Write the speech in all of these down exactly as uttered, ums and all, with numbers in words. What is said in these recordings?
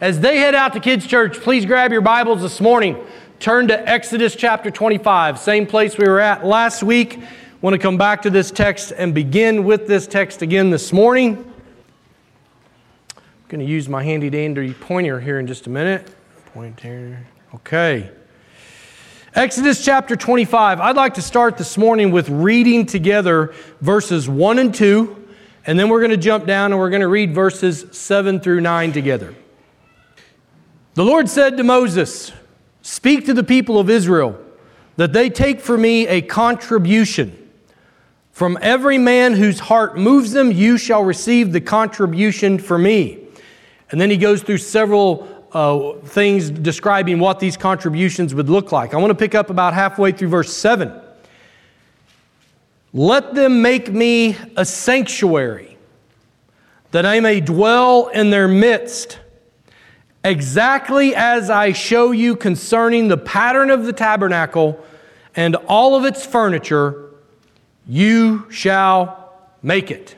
As they head out to Kids Church, please grab your Bibles this morning. Turn to Exodus chapter twenty-five, same place we were at last week. Want to come back to this text and begin with this text again this morning. I'm going to use my handy dandy pointer here in just a minute. Pointer. Okay. Exodus chapter twenty-five. I'd like to start this morning with reading together verses one and two, and then we're going to jump down and we're going to read verses seven through nine together. The Lord said to Moses, "Speak to the people of Israel, that they take for me a contribution. From every man whose heart moves them, you shall receive the contribution for me." And then he goes through several uh, things describing what these contributions would look like. I want to pick up about halfway through verse seven. "Let them make me a sanctuary, that I may dwell in their midst, exactly as I show you concerning the pattern of the tabernacle and all of its furniture, you shall make it."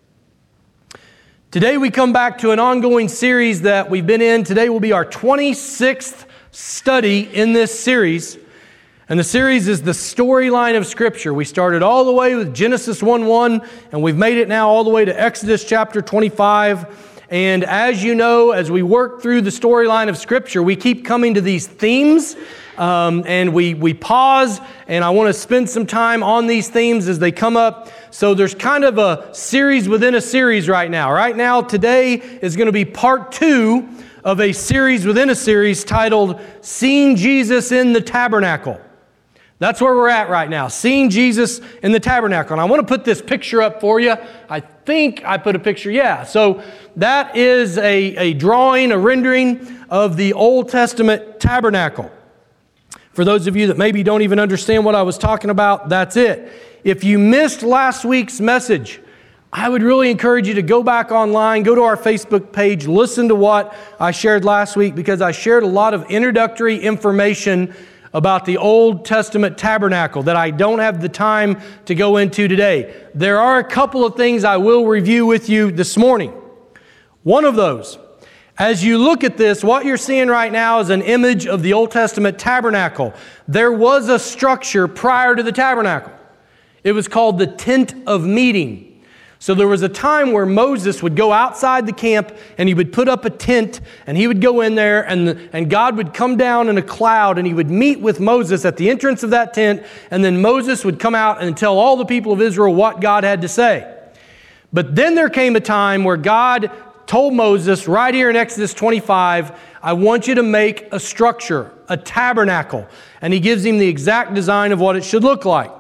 Today we come back to an ongoing series that we've been in. Today will be our twenty-sixth study in this series. And the series is the storyline of Scripture. We started all the way with Genesis one one, and we've made it now all the way to Exodus chapter twenty-five. And as you know, as we work through the storyline of Scripture, we keep coming to these themes, um, and we, we pause, and I want to spend some time on these themes as they come up. So there's kind of a series within a series right now. Right now, today is going to be part two of a series within a series titled Seeing Jesus in the Tabernacle. That's where we're at right now, seeing Jesus in the tabernacle. And I want to put this picture up for you. I think I put a picture, yeah. So that is a, a drawing, a rendering of the Old Testament tabernacle. For those of you that maybe don't even understand what I was talking about, that's it. If you missed last week's message, I would really encourage you to go back online, go to our Facebook page, listen to what I shared last week, because I shared a lot of introductory information about the Old Testament tabernacle that I don't have the time to go into today. There are a couple of things I will review with you this morning. One of those, as you look at this, what you're seeing right now is an image of the Old Testament tabernacle. There was a structure prior to the tabernacle. It was called the Tent of Meeting. So there was a time where Moses would go outside the camp and he would put up a tent and he would go in there and, and God would come down in a cloud and he would meet with Moses at the entrance of that tent, and then Moses would come out and tell all the people of Israel what God had to say. But then there came a time where God told Moses right here in Exodus twenty-five, "I want you to make a structure, a tabernacle." And he gives him the exact design of what it should look like.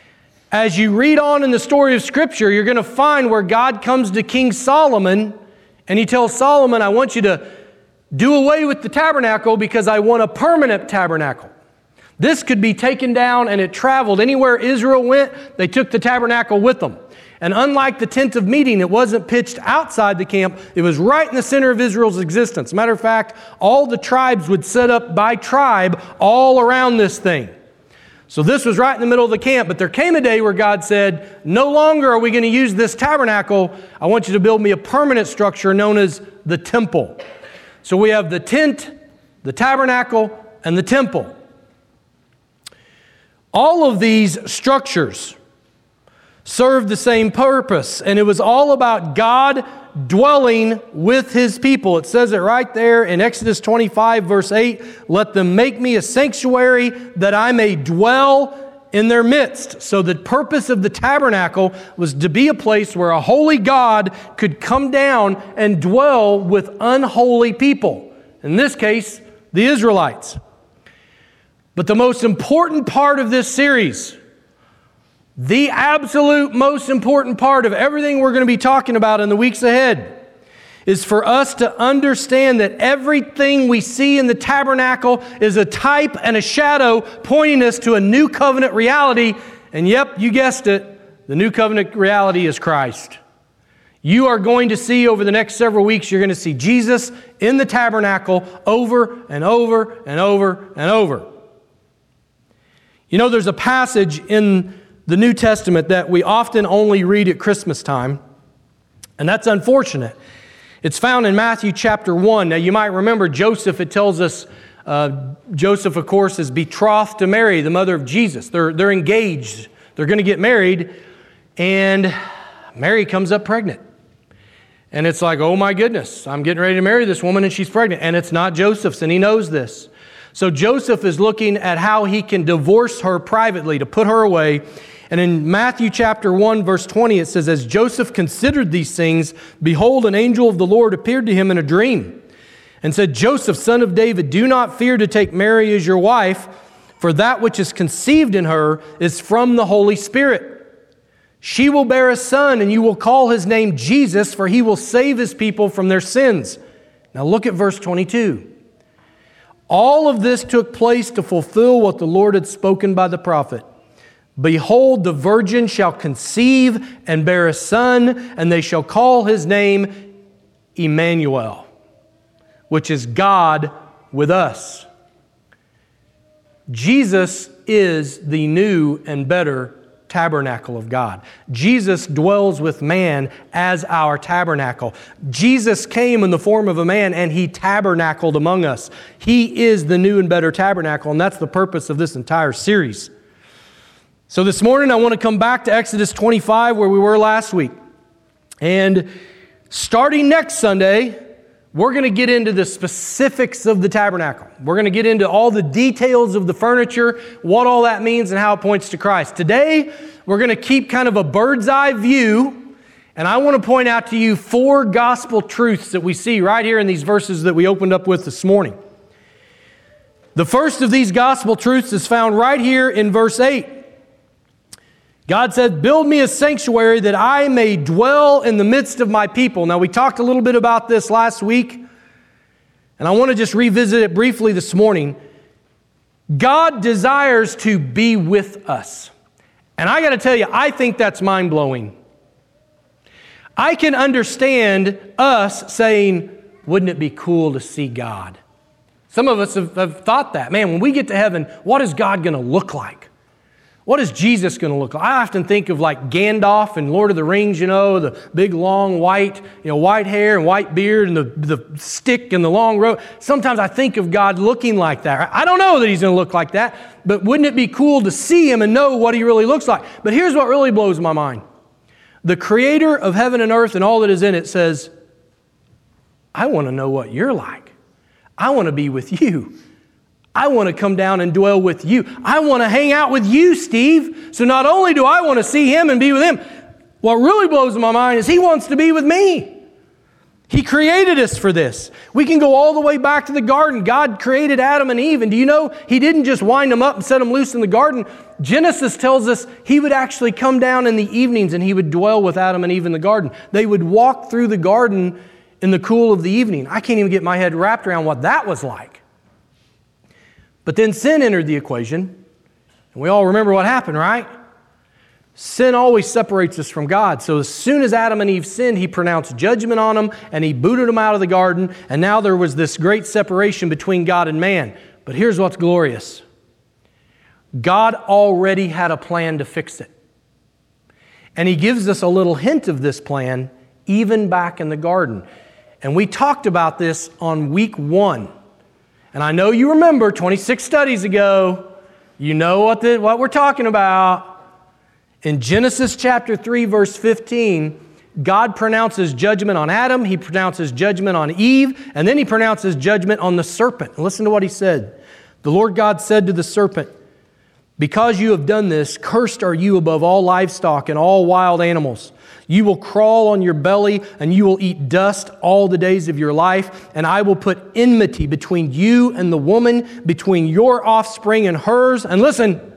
As you read on in the story of Scripture, you're going to find where God comes to King Solomon and he tells Solomon, "I want you to do away with the tabernacle because I want a permanent tabernacle." This could be taken down and it traveled. Anywhere Israel went, they took the tabernacle with them. And unlike the tent of meeting, it wasn't pitched outside the camp. It was right in the center of Israel's existence. Matter of fact, all the tribes would set up by tribe all around this thing. So this was right in the middle of the camp, but there came a day where God said, "No longer are we going to use this tabernacle. I want you to build me a permanent structure known as the temple." So we have the tent, the tabernacle, and the temple. All of these structures served the same purpose, and it was all about God dwelling with His people. It says it right there in Exodus twenty-five, verse eight, "Let them make me a sanctuary that I may dwell in their midst." So the purpose of the tabernacle was to be a place where a holy God could come down and dwell with unholy people. In this case, the Israelites. But the most important part of this series, the absolute most important part of everything we're going to be talking about in the weeks ahead, is for us to understand that everything we see in the tabernacle is a type and a shadow pointing us to a new covenant reality. And yep, you guessed it, the new covenant reality is Christ. You are going to see over the next several weeks, you're going to see Jesus in the tabernacle over and over and over and over. You know, there's a passage in the New Testament that we often only read at Christmas time, and that's unfortunate. It's found in Matthew chapter one. Now you might remember Joseph, it tells us, uh, Joseph, of course, is betrothed to Mary, the mother of Jesus. They're, they're engaged. They're going to get married. And Mary comes up pregnant. And it's like, oh my goodness, I'm getting ready to marry this woman and she's pregnant. And it's not Joseph's, and he knows this. So Joseph is looking at how he can divorce her privately, to put her away. And in Matthew chapter one, verse twenty, it says, as Joseph considered these things, behold, an angel of the Lord appeared to him in a dream and said, Joseph, son of David, do not fear to take Mary as your wife, for that which is conceived in her is from the Holy Spirit. She will bear a son, and you will call his name Jesus, for he will save his people from their sins. Now look at verse twenty-two. All of this took place to fulfill what the Lord had spoken by the prophet. Behold, the virgin shall conceive and bear a son, and they shall call his name Emmanuel, which is God with us. Jesus is the new and better tabernacle of God. Jesus dwells with man as our tabernacle. Jesus came in the form of a man and he tabernacled among us. He is the new and better tabernacle, and that's the purpose of this entire series. So this morning I want to come back to Exodus twenty-five, where we were last week. And starting next Sunday, we're going to get into the specifics of the tabernacle. We're going to get into all the details of the furniture, what all that means, and how it points to Christ. Today, we're going to keep kind of a bird's eye view, and I want to point out to you four gospel truths that we see right here in these verses that we opened up with this morning. The first of these gospel truths is found right here in verse eight. God said, build me a sanctuary that I may dwell in the midst of my people. Now, we talked a little bit about this last week, and I want to just revisit it briefly this morning. God desires to be with us. And I got to tell you, I think that's mind-blowing. I can understand us saying, wouldn't it be cool to see God? Some of us have, have thought that. Man, when we get to heaven, what is God going to look like? What is Jesus going to look like? I often think of like Gandalf in Lord of the Rings, you know, the big long white, you know, white hair and white beard and the, the stick and the long robe. Sometimes I think of God looking like that. I don't know that He's going to look like that, but wouldn't it be cool to see Him and know what He really looks like? But here's what really blows my mind. The Creator of heaven and earth and all that is in it says, I want to know what you're like. I want to be with you. I want to come down and dwell with you. I want to hang out with you, Steve. So not only do I want to see Him and be with Him, what really blows my mind is He wants to be with me. He created us for this. We can go all the way back to the garden. God created Adam and Eve, and do you know He didn't just wind them up and set them loose in the garden. Genesis tells us He would actually come down in the evenings and He would dwell with Adam and Eve in the garden. They would walk through the garden in the cool of the evening. I can't even get my head wrapped around what that was like. But then sin entered the equation, and we all remember what happened, right? Sin always separates us from God. So as soon as Adam and Eve sinned, He pronounced judgment on them, and He booted them out of the garden, and now there was this great separation between God and man. But here's what's glorious. God already had a plan to fix it. And He gives us a little hint of this plan even back in the garden. And we talked about this on week one. And I know you remember twenty-six studies ago, you know what, the, what we're talking about. In Genesis chapter three, verse fifteen, God pronounces judgment on Adam, He pronounces judgment on Eve, and then He pronounces judgment on the serpent. And listen to what He said. The Lord God said to the serpent, because you have done this, cursed are you above all livestock and all wild animals. You will crawl on your belly and you will eat dust all the days of your life. And I will put enmity between you and the woman, between your offspring and hers. And listen,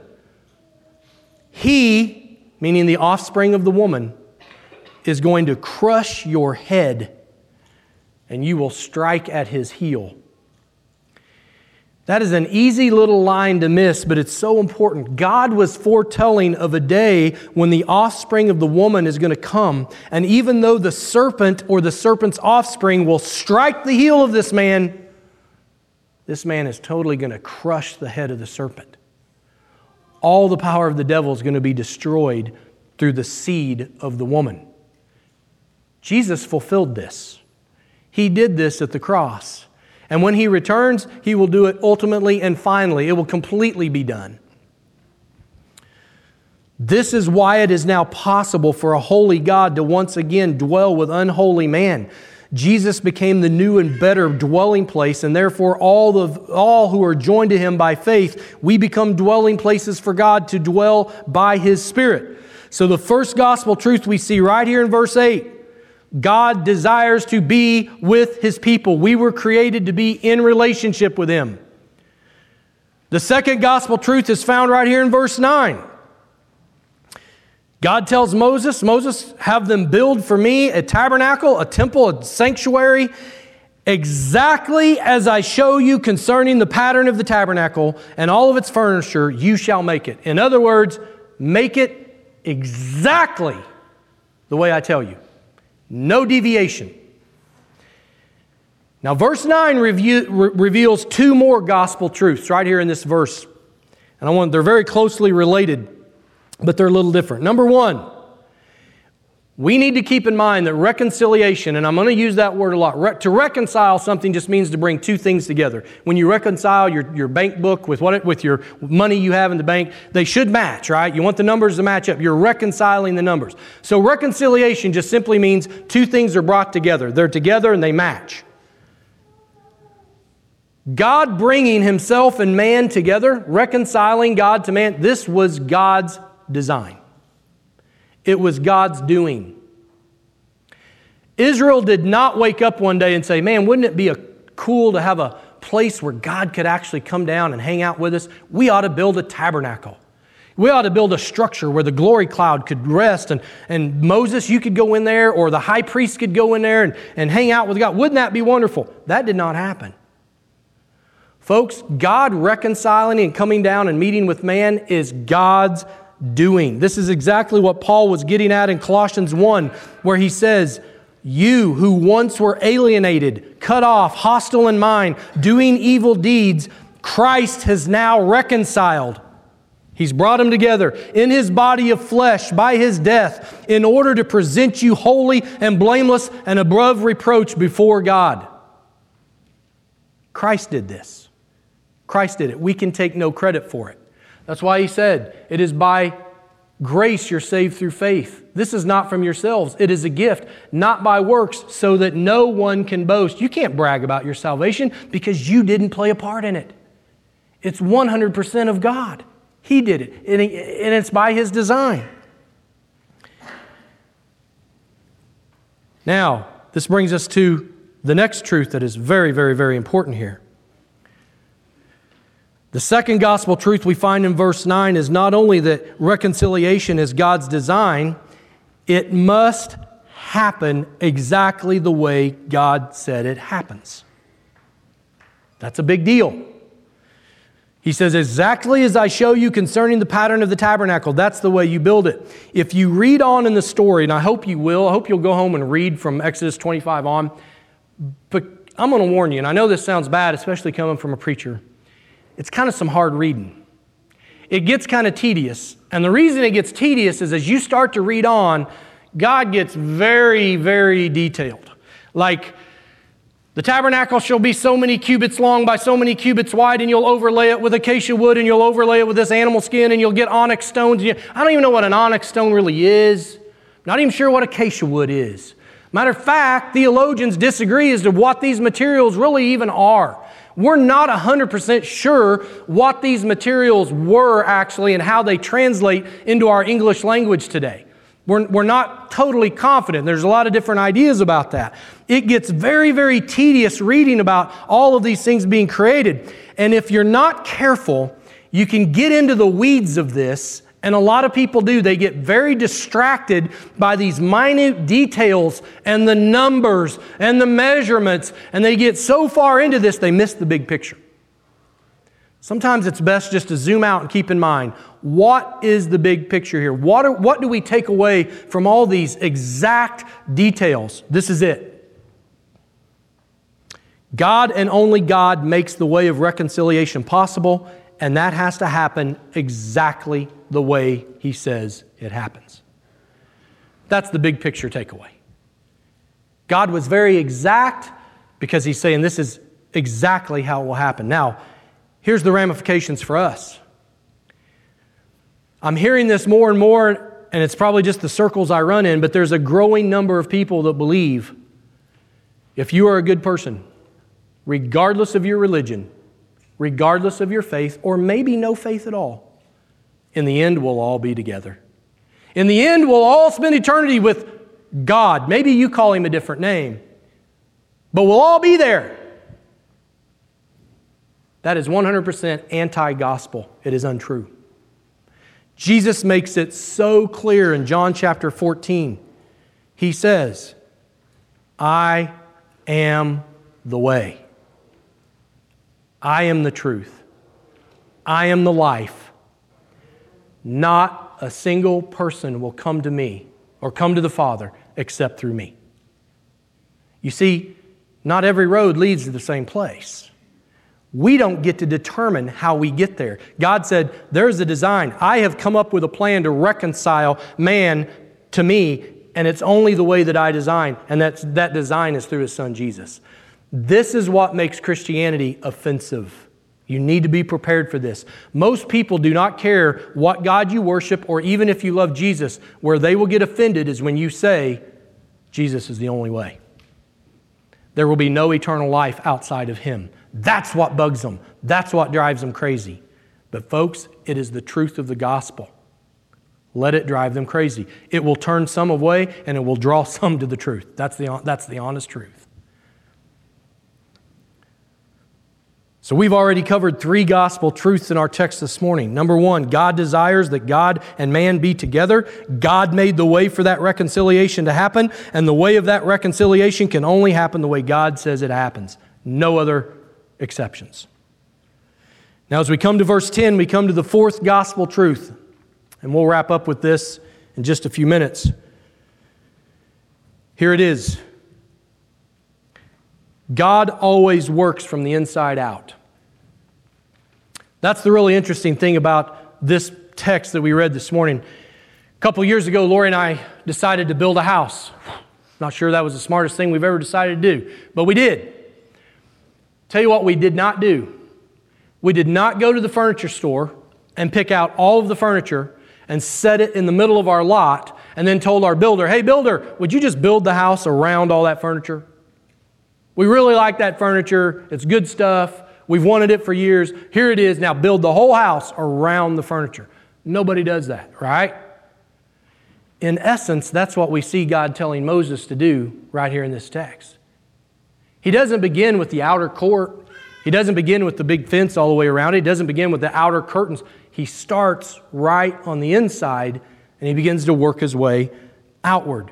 he, meaning the offspring of the woman, is going to crush your head and you will strike at his heel. That is an easy little line to miss, but it's so important. God was foretelling of a day when the offspring of the woman is going to come. And even though the serpent or the serpent's offspring will strike the heel of this man, this man is totally going to crush the head of the serpent. All the power of the devil is going to be destroyed through the seed of the woman. Jesus fulfilled this. He did this at the cross. And when He returns, He will do it ultimately and finally. It will completely be done. This is why it is now possible for a holy God to once again dwell with unholy man. Jesus became the new and better dwelling place, and therefore all, the, all who are joined to Him by faith, we become dwelling places for God to dwell by His Spirit. So the first gospel truth we see right here in verse eight, God desires to be with His people. We were created to be in relationship with Him. The second gospel truth is found right here in verse nine. God tells Moses, Moses, have them build for me a tabernacle, a temple, a sanctuary, exactly as I show you concerning the pattern of the tabernacle and all of its furniture, you shall make it. In other words, make it exactly the way I tell you. No deviation. Now, verse nine review, re- reveals two more gospel truths right here in this verse. And I want, they're very closely related, but they're a little different. Number one, we need to keep in mind that reconciliation, and I'm going to use that word a lot, Re- to reconcile something just means to bring two things together. When you reconcile your, your bank book with what it, with your money you have in the bank, they should match, right? You want the numbers to match up. You're reconciling the numbers. So reconciliation just simply means two things are brought together. They're together and they match. God bringing Himself and man together, reconciling God to man, this was God's design. It was God's doing. Israel did not wake up one day and say, man, wouldn't it be a, cool to have a place where God could actually come down and hang out with us? We ought to build a tabernacle. We ought to build a structure where the glory cloud could rest, and, and Moses, you could go in there, or the high priest could go in there and, and hang out with God. Wouldn't that be wonderful? That did not happen. Folks, God reconciling and coming down and meeting with man is God's doing. This is exactly what Paul was getting at in Colossians one, where he says, you who once were alienated, cut off, hostile in mind, doing evil deeds, Christ has now reconciled. He's brought them together in His body of flesh by His death in order to present you holy and blameless and above reproach before God. Christ did this. Christ did it. We can take no credit for it. That's why He said, it is by grace you're saved through faith. This is not from yourselves. It is a gift, not by works, so that no one can boast. You can't brag about your salvation because you didn't play a part in it. It's one hundred percent of God. He did it, and it's by His design. Now, this brings us to the next truth that is very, very, very important here. The second gospel truth we find in verse nine is not only that reconciliation is God's design, it must happen exactly the way God said it happens. That's a big deal. He says, exactly as I show you concerning the pattern of the tabernacle, that's the way you build it. If you read on in the story, and I hope you will, I hope you'll go home and read from Exodus twenty-five on, but I'm going to warn you, and I know this sounds bad, especially coming from a preacher. It's kind of some hard reading. It gets kind of tedious. And the reason it gets tedious is as you start to read on, God gets very, very detailed. Like, the tabernacle shall be so many cubits long by so many cubits wide, and you'll overlay it with acacia wood, and you'll overlay it with this animal skin, and you'll get onyx stones. I don't even know what an onyx stone really is. Not even sure what acacia wood is. Matter of fact, theologians disagree as to what these materials really even are. We're not one hundred percent sure what these materials were actually and how they translate into our English language today. We're, we're not totally confident. There's a lot of different ideas about that. It gets very, very tedious reading about all of these things being created. And if you're not careful, you can get into the weeds of this. And a lot of people do. They get very distracted by these minute details and the numbers and the measurements. And they get so far into this, they miss the big picture. Sometimes it's best just to zoom out and keep in mind, what is the big picture here? What, are, what do we take away from all these exact details? This is it. God and only God makes the way of reconciliation possible, and that has to happen exactly the way He says it happens. That's the big picture takeaway. God was very exact because he's saying this is exactly how it will happen. Now, here's the ramifications for us. I'm hearing this more and more, and it's probably just the circles I run in, but there's a growing number of people that believe if you are a good person, regardless of your religion, regardless of your faith, or maybe no faith at all, in the end we'll all be together. In the end we'll all spend eternity with God. Maybe you call Him a different name, but we'll all be there. That is one hundred percent anti-gospel. It is untrue. Jesus makes it so clear in John chapter fourteen. He says, I am the way. I am the truth. I am the life. Not a single person will come to me or come to the Father except through me. You see, not every road leads to the same place. We don't get to determine how we get there. God said, there's a design. I have come up with a plan to reconcile man to me, and it's only the way that I design, and that's, that design is through His Son, Jesus. This is what makes Christianity offensive. You need to be prepared for this. Most people do not care what God you worship, or even if you love Jesus. Where they will get offended is when you say, Jesus is the only way. There will be no eternal life outside of Him. That's what bugs them. That's what drives them crazy. But folks, it is the truth of the gospel. Let it drive them crazy. It will turn some away and it will draw some to the truth. That's the, that's the honest truth. So we've already covered three gospel truths in our text this morning. Number one, God desires that God and man be together. God made the way for that reconciliation to happen, and the way of that reconciliation can only happen the way God says it happens. No other exceptions. Now, as we come to verse ten, we come to the fourth gospel truth, and we'll wrap up with this in just a few minutes. Here it is. God always works from the inside out. That's the really interesting thing about this text that we read this morning. A couple years ago, Lori and I decided to build a house. Not sure that was the smartest thing we've ever decided to do, but we did. Tell you what we did not do. We did not go to the furniture store and pick out all of the furniture and set it in the middle of our lot and then told our builder, hey builder, would you just build the house around all that furniture? We really like that furniture. It's good stuff. We've wanted it for years. Here it is. Now build the whole house around the furniture. Nobody does that, right? In essence, that's what we see God telling Moses to do right here in this text. He doesn't begin with the outer court. He doesn't begin with the big fence all the way around it. He doesn't begin with the outer curtains. He starts right on the inside, and he begins to work his way outward.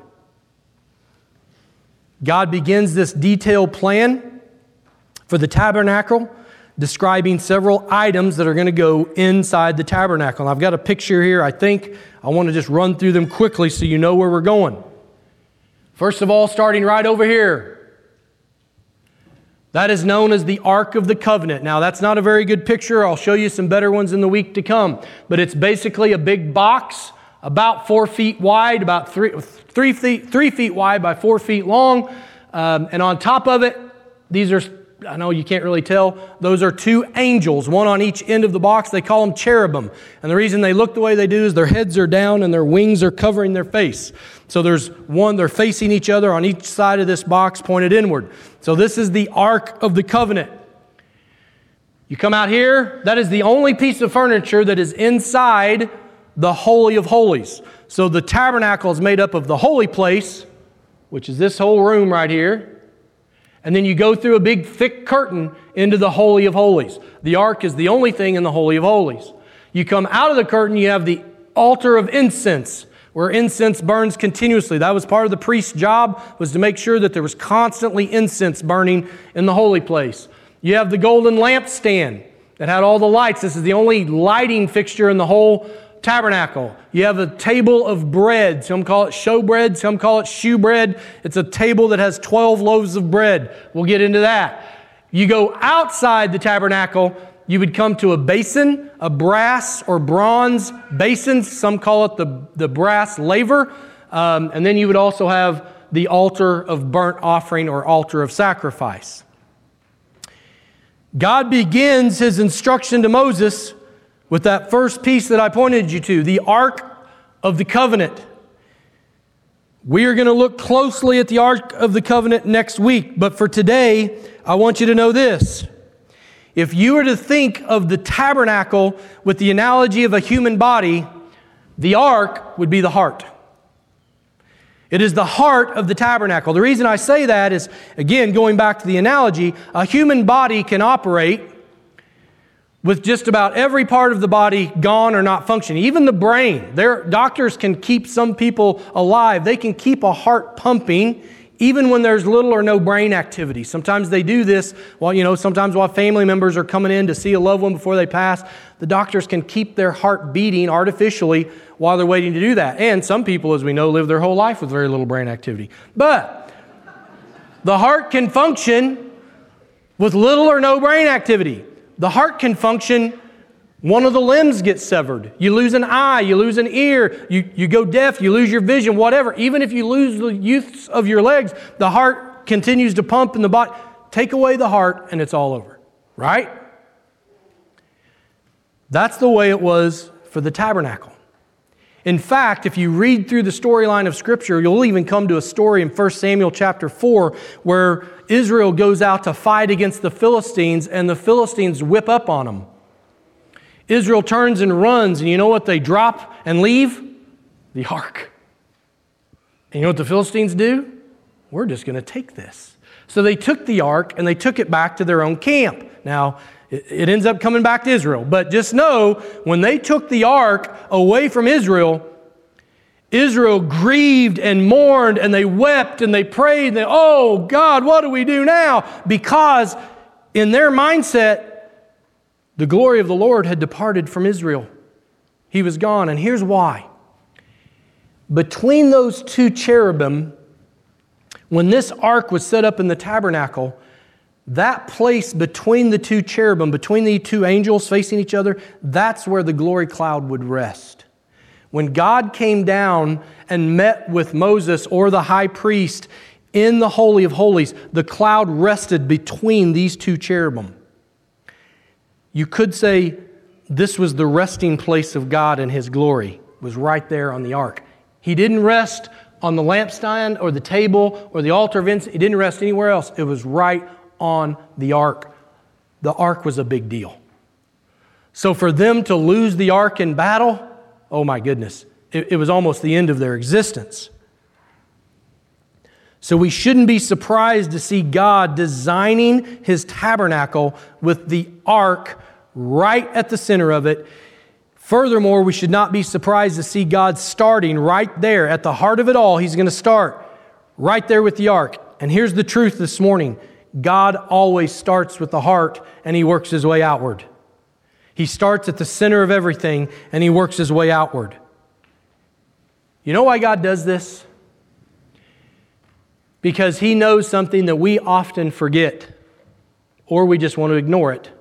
God begins this detailed plan for the tabernacle, describing several items that are going to go inside the tabernacle. And I've got a picture here, I think. I want to just run through them quickly so you know where we're going. First of all, starting right over here. That is known as the Ark of the Covenant. Now, that's not a very good picture. I'll show you some better ones in the week to come. But it's basically a big box, about four feet wide, about three, three, feet, three feet wide by four feet long. Um, and on top of it, these are, I know you can't really tell, those are two angels, one on each end of the box. They call them cherubim. And the reason they look the way they do is their heads are down and their wings are covering their face. So there's one, they're facing each other on each side of this box pointed inward. So this is the Ark of the Covenant. You come out here, that is the only piece of furniture that is inside the Holy of Holies. So the tabernacle is made up of the holy place, which is this whole room right here. And then you go through a big thick curtain into the Holy of Holies. The ark is the only thing in the Holy of Holies. You come out of the curtain, you have the altar of incense, where incense burns continuously. That was part of the priest's job, was to make sure that there was constantly incense burning in the holy place. You have the golden lampstand that had all the lights. This is the only lighting fixture in the whole tabernacle. You have a table of bread. Some call it showbread. Some call it shoe bread. It's a table that has twelve loaves of bread. We'll get into that. You go outside the tabernacle, you would come to a basin, a brass or bronze basin. Some call it the, the brass laver. Um, and then you would also have the altar of burnt offering or altar of sacrifice. God begins His instruction to Moses with that first piece that I pointed you to, the Ark of the Covenant. We are going to look closely at the Ark of the Covenant next week, but for today, I want you to know this. If you were to think of the tabernacle with the analogy of a human body, the Ark would be the heart. It is the heart of the tabernacle. The reason I say that is, again, going back to the analogy, a human body can operate with just about every part of the body gone or not functioning. Even the brain. Their doctors can keep some people alive. They can keep a heart pumping even when there's little or no brain activity. Sometimes they do this while, you know, sometimes while family members are coming in to see a loved one before they pass. The doctors can keep their heart beating artificially while they're waiting to do that. And some people, as we know, live their whole life with very little brain activity. But the heart can function with little or no brain activity. The heart can function, one of the limbs gets severed. You lose an eye, you lose an ear, you, you go deaf, you lose your vision, whatever. Even if you lose the use of your legs, the heart continues to pump in the body. Take away the heart and it's all over, right? That's the way it was for the tabernacle. In fact, if you read through the storyline of Scripture, you'll even come to a story in First Samuel chapter four where Israel goes out to fight against the Philistines and the Philistines whip up on them. Israel turns and runs, and you know what they drop and leave? The ark. And you know what the Philistines do? We're just going to take this. So they took the ark and they took it back to their own camp. Now, it ends up coming back to Israel. But just know, when they took the ark away from Israel, Israel grieved and mourned and they wept and they prayed. And they, oh God, what do we do now? Because in their mindset, the glory of the Lord had departed from Israel. He was gone. And here's why. Between those two cherubim, when this ark was set up in the tabernacle, that place between the two cherubim, between the two angels facing each other, that's where the glory cloud would rest. When God came down and met with Moses or the high priest in the Holy of Holies, the cloud rested between these two cherubim. You could say this was the resting place of God in His glory. It was right there on the ark. He didn't rest on the lampstand or the table or the altar of incense. He didn't rest anywhere else. It was right on the ark. The ark was a big deal. So for them to lose the ark in battle, oh my goodness, it, it was almost the end of their existence. So we shouldn't be surprised to see God designing His tabernacle with the ark right at the center of it. Furthermore, we should not be surprised to see God starting right there at the heart of it all. He's going to start right there with the ark. And here's the truth this morning. God always starts with the heart and He works His way outward. He starts at the center of everything and He works His way outward. You know why God does this? Because He knows something that we often forget, or we just want to ignore it.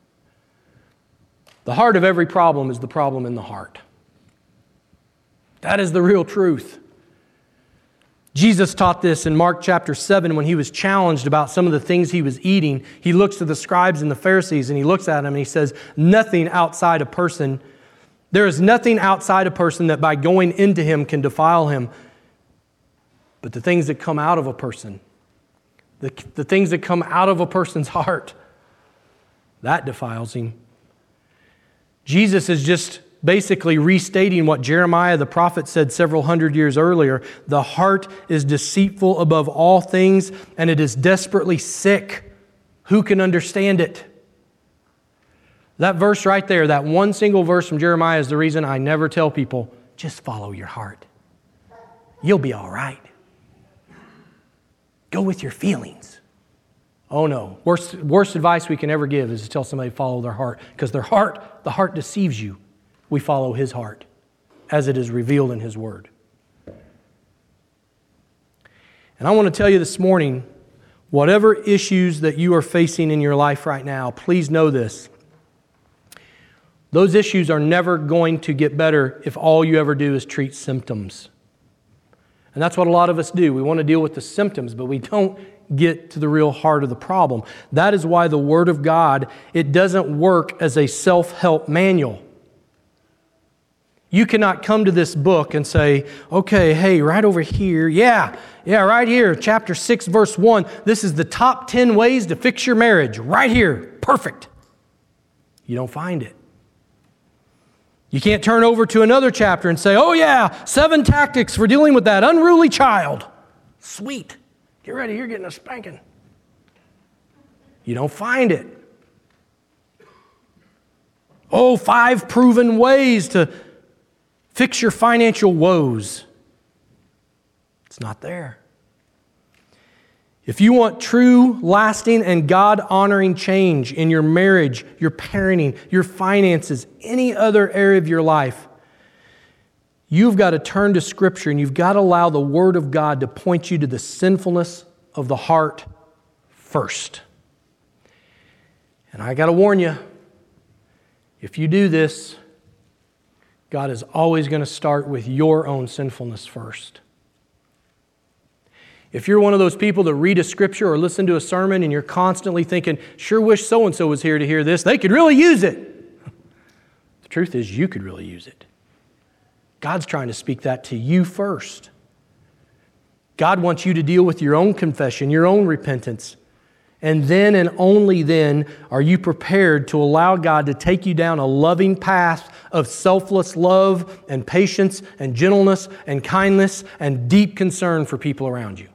The heart of every problem is the problem in the heart. That is the real truth. Jesus taught this in Mark chapter seven when He was challenged about some of the things He was eating. He looks to the scribes and the Pharisees and He looks at them and He says, nothing outside a person, there is nothing outside a person that by going into him can defile him. But the things that come out of a person, the, the things that come out of a person's heart, that defiles him. Jesus is just basically restating what Jeremiah the prophet said several hundred years earlier. The heart is deceitful above all things, and it is desperately sick. Who can understand it? That verse right there, that one single verse from Jeremiah is the reason I never tell people, just follow your heart. You'll be all right. Go with your feelings. Oh no, worst, worst advice we can ever give is to tell somebody to follow their heart, because their heart, the heart deceives you. We follow His heart as it is revealed in His Word. And I want to tell you this morning, whatever issues that you are facing in your life right now, please know this. Those issues are never going to get better if all you ever do is treat symptoms. And that's what a lot of us do. We want to deal with the symptoms, but we don't get to the real heart of the problem. That is why the Word of God, it doesn't work as a self-help manual. You cannot come to this book and say, okay, hey, right over here, yeah, yeah, right here, chapter six, verse one, this is the top ten ways to fix your marriage, right here, perfect. You don't find it. You can't turn over to another chapter and say, oh yeah, seven tactics for dealing with that unruly child. Sweet. Get ready, you're getting a spanking. You don't find it. Oh, five proven ways to fix your financial woes. It's not there. If you want true, lasting, and God-honoring change in your marriage, your parenting, your finances, any other area of your life, you've got to turn to Scripture and you've got to allow the Word of God to point you to the sinfulness of the heart first. And I got to warn you, if you do this, God is always going to start with your own sinfulness first. If you're one of those people that read a scripture or listen to a sermon and you're constantly thinking, sure wish so-and-so was here to hear this, they could really use it. The truth is, you could really use it. God's trying to speak that to you first. God wants you to deal with your own confession, your own repentance. And then and only then are you prepared to allow God to take you down a loving path of selfless love and patience and gentleness and kindness and deep concern for people around you.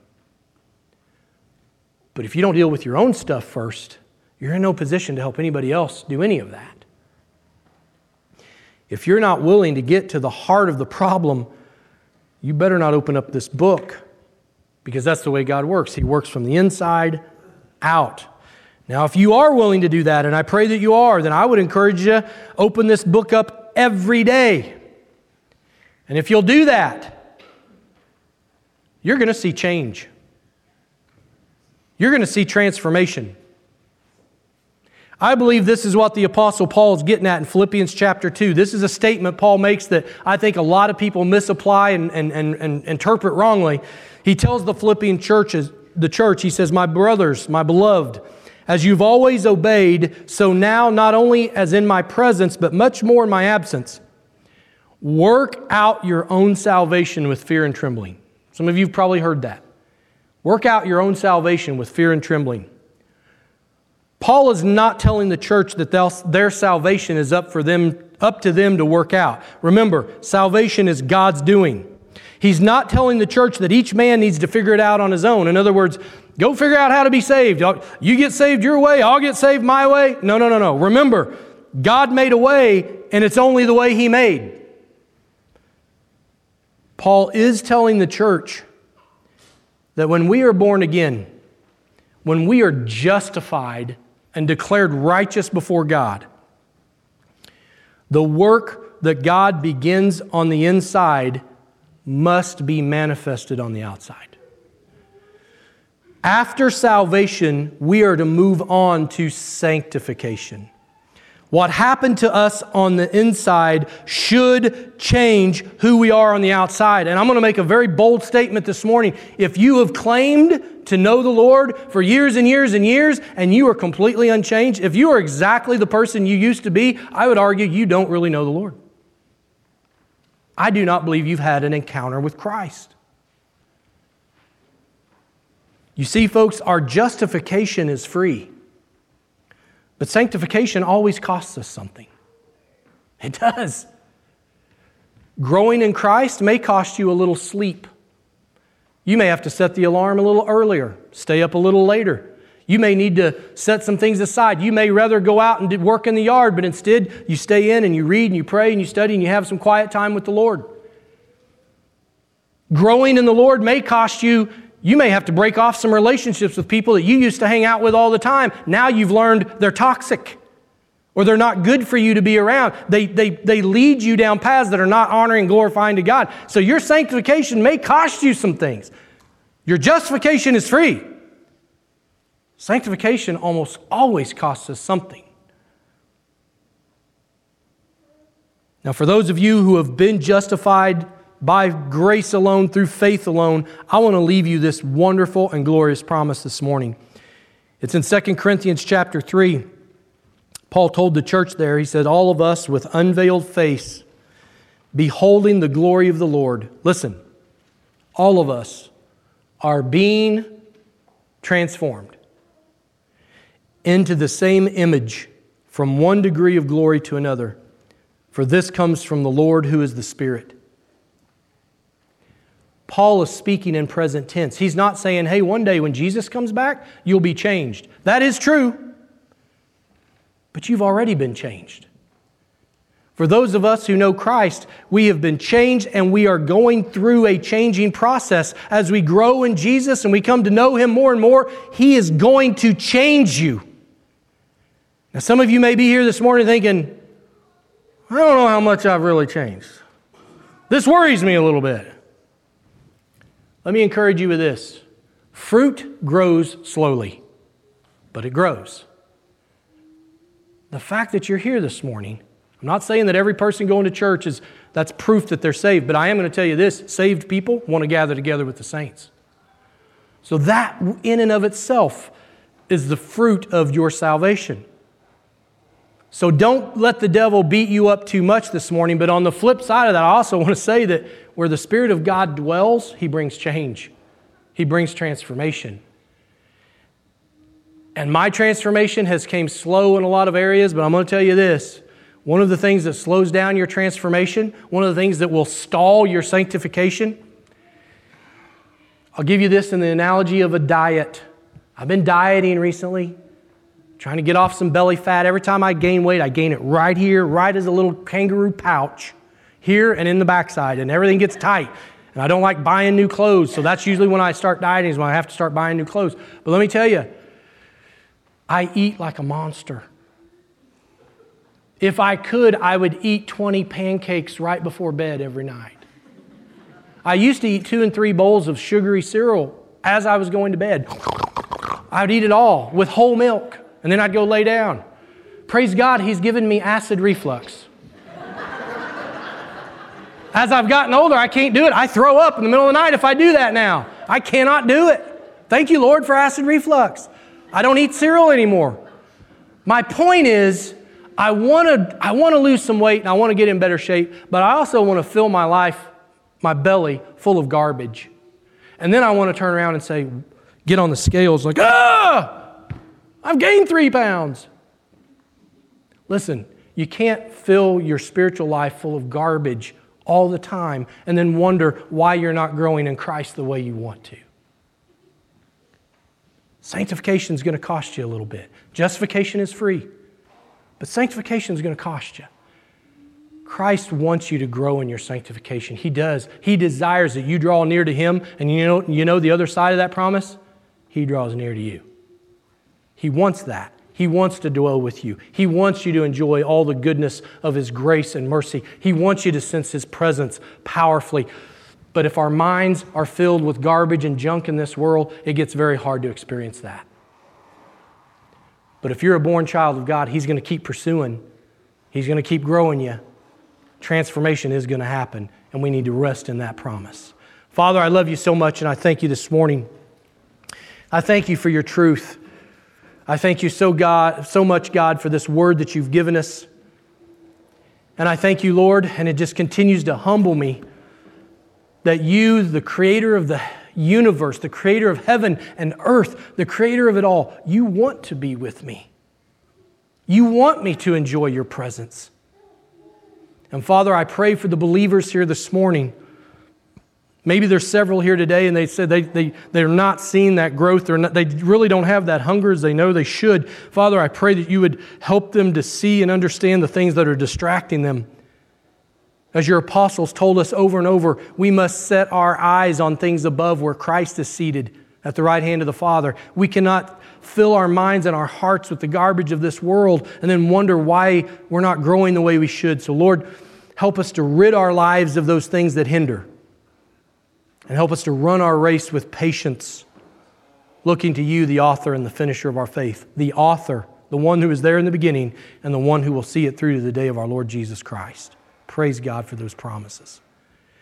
But if you don't deal with your own stuff first, you're in no position to help anybody else do any of that. If you're not willing to get to the heart of the problem, you better not open up this book, because that's the way God works. He works from the inside out. Now, if you are willing to do that, and I pray that you are, then I would encourage you to open this book up every day. And if you'll do that, you're going to see change. You're going to see transformation. I believe this is what the Apostle Paul is getting at in Philippians chapter two. This is a statement Paul makes that I think a lot of people misapply and, and, and, and interpret wrongly. He tells the Philippian churches, the church, he says, "My brothers, my beloved, as you've always obeyed, so now not only as in my presence, but much more in my absence, work out your own salvation with fear and trembling." Some of you have probably heard that. Work out your own salvation with fear and trembling. Paul is not telling the church that their salvation is up for them, up to them to work out. Remember, salvation is God's doing. He's not telling the church that each man needs to figure it out on his own. In other words, go figure out how to be saved. You get saved your way, I'll get saved my way. No, no, no, no. Remember, God made a way, and it's only the way He made. Paul is telling the church that when we are born again, when we are justified and declared righteous before God, the work that God begins on the inside must be manifested on the outside. After salvation, we are to move on to sanctification. What happened to us on the inside should change who we are on the outside. And I'm going to make a very bold statement this morning. If you have claimed to know the Lord for years and years and years, and you are completely unchanged, if you are exactly the person you used to be, I would argue you don't really know the Lord. I do not believe you've had an encounter with Christ. You see, folks, our justification is free. But sanctification always costs us something. It does. Growing in Christ may cost you a little sleep. You may have to set the alarm a little earlier, stay up a little later. You may need to set some things aside. You may rather go out and work in the yard, but instead you stay in and you read and you pray and you study and you have some quiet time with the Lord. Growing in the Lord may cost you, you may have to break off some relationships with people that you used to hang out with all the time. Now you've learned they're toxic or they're not good for you to be around. They, they, they lead you down paths that are not honoring and glorifying to God. So your sanctification may cost you some things. Your justification is free. Sanctification almost always costs us something. Now, for those of you who have been justified by grace alone, through faith alone, I want to leave you this wonderful and glorious promise this morning. It's in Second Corinthians chapter three. Paul told the church there, he said, all of us with unveiled face, beholding the glory of the Lord. Listen, all of us are being transformed into the same image from one degree of glory to another. For this comes from the Lord who is the Spirit. Paul is speaking in present tense. He's not saying, hey, one day when Jesus comes back, you'll be changed. That is true. But you've already been changed. For those of us who know Christ, we have been changed and we are going through a changing process. As we grow in Jesus and we come to know Him more and more, He is going to change you. Now, some of you may be here this morning thinking, I don't know how much I've really changed. This worries me a little bit. Let me encourage you with this. Fruit grows slowly, but it grows. The fact that you're here this morning, I'm not saying that every person going to church is, that's proof that they're saved, but I am going to tell you this, saved people want to gather together with the saints. So that in and of itself is the fruit of your salvation. So don't let the devil beat you up too much this morning, but on the flip side of that, I also want to say that where the Spirit of God dwells, He brings change. He brings transformation. And my transformation has came slow in a lot of areas, but I'm going to tell you this. One of the things that slows down your transformation, one of the things that will stall your sanctification, I'll give you this in the analogy of a diet. I've been dieting recently, trying to get off some belly fat. Every time I gain weight, I gain it right here, right as a little kangaroo pouch, here and in the backside, and everything gets tight. And I don't like buying new clothes, so that's usually when I start dieting, is when I have to start buying new clothes. But let me tell you, I eat like a monster. If I could, I would eat twenty pancakes right before bed every night. I used to eat two and three bowls of sugary cereal as I was going to bed. I would eat it all with whole milk, and then I'd go lay down. Praise God, He's given me acid reflux. As I've gotten older, I can't do it. I throw up in the middle of the night if I do that now. I cannot do it. Thank you, Lord, for acid reflux. I don't eat cereal anymore. My point is, I want to I want to lose some weight and I want to get in better shape, but I also want to fill my life, my belly, full of garbage. And then I want to turn around and say, get on the scales like, ah, I've gained three pounds. Listen, you can't fill your spiritual life full of garbage all the time and then wonder why you're not growing in Christ the way you want to. Sanctification is going to cost you a little bit. Justification is free, but sanctification is going to cost you. Christ wants you to grow in your sanctification. He does. He desires that you draw near to Him, and you know, you know the other side of that promise? He draws near to you. He wants that. He wants to dwell with you. He wants you to enjoy all the goodness of His grace and mercy. He wants you to sense His presence powerfully. But if our minds are filled with garbage and junk in this world, it gets very hard to experience that. But if you're a born child of God, He's going to keep pursuing. He's going to keep growing you. Transformation is going to happen, and we need to rest in that promise. Father, I love You so much, and I thank You this morning. I thank You for Your truth. I thank You so God, so much, God, for this word that You've given us. And I thank You, Lord, and it just continues to humble me that You, the creator of the universe, the creator of heaven and earth, the creator of it all, You want to be with me. You want me to enjoy Your presence. And Father, I pray for the believers here this morning. Maybe there's several here today and they said they, they, they're not seeing that growth. They're not, they really don't have that hunger as they know they should. Father, I pray that You would help them to see and understand the things that are distracting them. As Your apostles told us over and over, we must set our eyes on things above where Christ is seated at the right hand of the Father. We cannot fill our minds and our hearts with the garbage of this world and then wonder why we're not growing the way we should. So Lord, help us to rid our lives of those things that hinder. And help us to run our race with patience, looking to You, the author and the finisher of our faith. The author, the one who was there in the beginning, and the one who will see it through to the day of our Lord Jesus Christ. Praise God for those promises.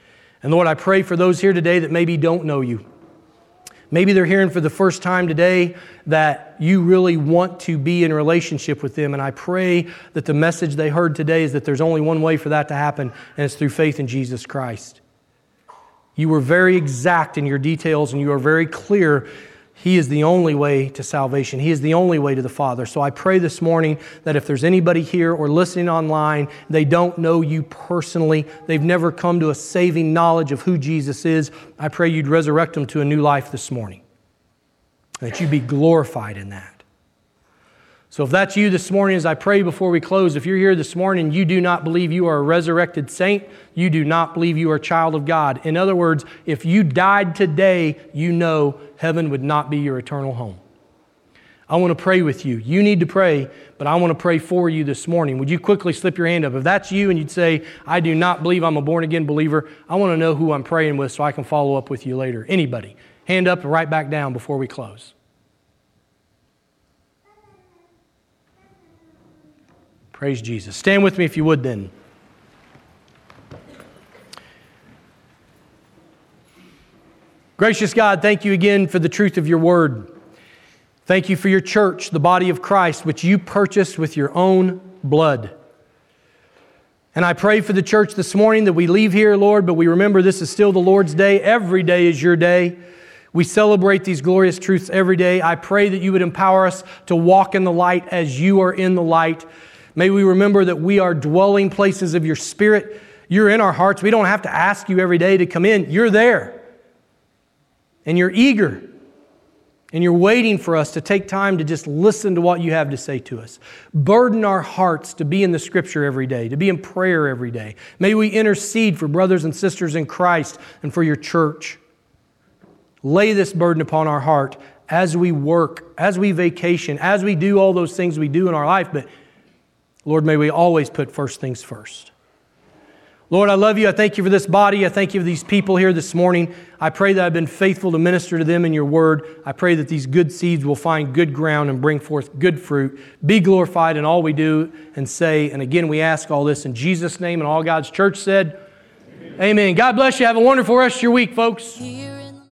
And Lord, I pray for those here today that maybe don't know you. Maybe they're hearing for the first time today that you really want to be in a relationship with them. And I pray that the message they heard today is that there's only one way for that to happen, and it's through faith in Jesus Christ. You were very exact in your details, and you are very clear. He is the only way to salvation. He is the only way to the Father. So I pray this morning that if there's anybody here or listening online, they don't know you personally, they've never come to a saving knowledge of who Jesus is, I pray you'd resurrect them to a new life this morning. That you'd be glorified in that. So if that's you this morning, as I pray before we close, if you're here this morning and you do not believe you are a resurrected saint, you do not believe you are a child of God. In other words, if you died today, you know heaven would not be your eternal home. I want to pray with you. You need to pray, but I want to pray for you this morning. Would you quickly slip your hand up? If that's you and you'd say, I do not believe I'm a born-again believer, I want to know who I'm praying with so I can follow up with you later. Anybody? Hand up and right back down before we close. Praise Jesus. Stand with me if you would then. Gracious God, thank you again for the truth of your word. Thank you for your church, the body of Christ, which you purchased with your own blood. And I pray for the church this morning that we leave here, Lord, but we remember this is still the Lord's day. Every day is your day. We celebrate these glorious truths every day. I pray that you would empower us to walk in the light as you are in the light. May we remember that we are dwelling places of your Spirit. You're in our hearts. We don't have to ask you every day to come in. You're there. And you're eager. And you're waiting for us to take time to just listen to what you have to say to us. Burden our hearts to be in the Scripture every day, to be in prayer every day. May we intercede for brothers and sisters in Christ and for your church. Lay this burden upon our heart as we work, as we vacation, as we do all those things we do in our life. But Lord, may we always put first things first. Lord, I love you. I thank you for this body. I thank you for these people here this morning. I pray that I've been faithful to minister to them in your word. I pray that these good seeds will find good ground and bring forth good fruit. Be glorified in all we do and say. And again, we ask all this in Jesus' name, and all God's church said, amen. Amen. God bless you. Have a wonderful rest of your week, folks.